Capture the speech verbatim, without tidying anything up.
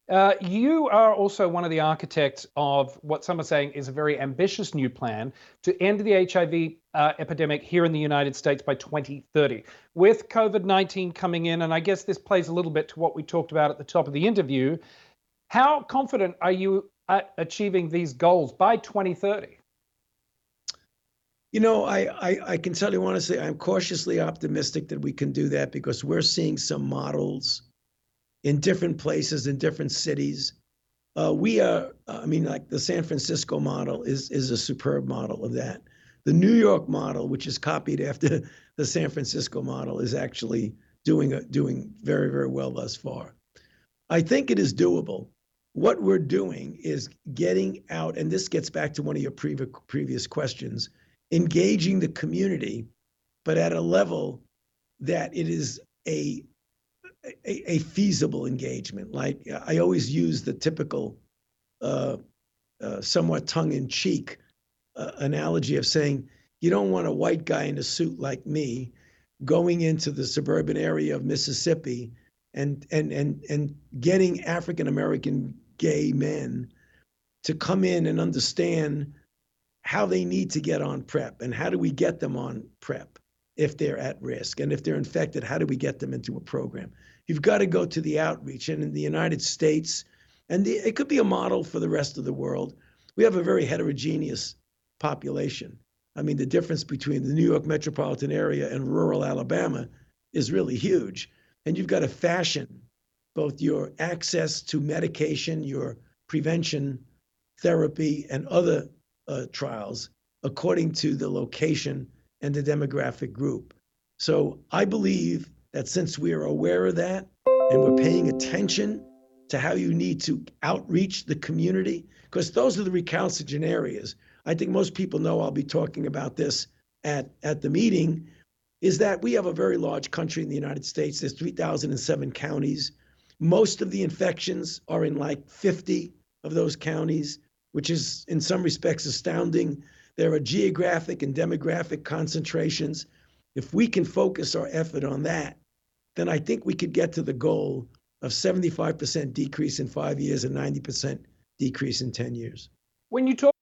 Uh, you are also one of the architects of what some are saying is a very ambitious new plan to end the H I V uh, epidemic here in the United States by twenty thirty. With COVID nineteen coming in, and I guess this plays a little bit to what we talked about at the top of the interview, how confident are you at achieving these goals by twenty thirty? You know, I, I, I can tell you honestly, I'm cautiously optimistic that we can do that because we're seeing some models in different places, in different cities. Uh, we are, I mean, like the San Francisco model is is a superb model of that. The New York model, which is copied after the San Francisco model, is actually doing a, doing very, very well thus far. I think it is doable. What we're doing is getting out, and this gets back to one of your previous previous questions, engaging the community, but at a level that it is a a, a feasible engagement. Like I always use the typical, uh, uh, somewhat tongue-in-cheek uh, analogy of saying you don't want a white guy in a suit like me going into the suburban area of Mississippi and and and and getting African American gay men to come in and understand how they need to get on PrEP and how do we get them on PrEP if they're at risk, and if they're infected, how do we get them into a program? You've got to go to the outreach. And in the United States, and the, it could be a model for the rest of the world, we have a very heterogeneous population. I mean, the difference between the New York metropolitan area and rural Alabama is really huge. And you've got to fashion both your access to medication, your prevention therapy, and other uh, trials according to the location and the demographic group. So I believe that since we are aware of that and we're paying attention to how you need to outreach the community, because those are the recalcitrant areas. I think most people know I'll be talking about this at, at the meeting, is that we have a very large country in the United States. There's three thousand seven counties. Most of the infections are in like fifty of those counties, which is in some respects astounding. There are geographic and demographic concentrations. If we can focus our effort on that, then I think we could get to the goal of seventy-five percent decrease in five years and ninety percent decrease in ten years. When you talk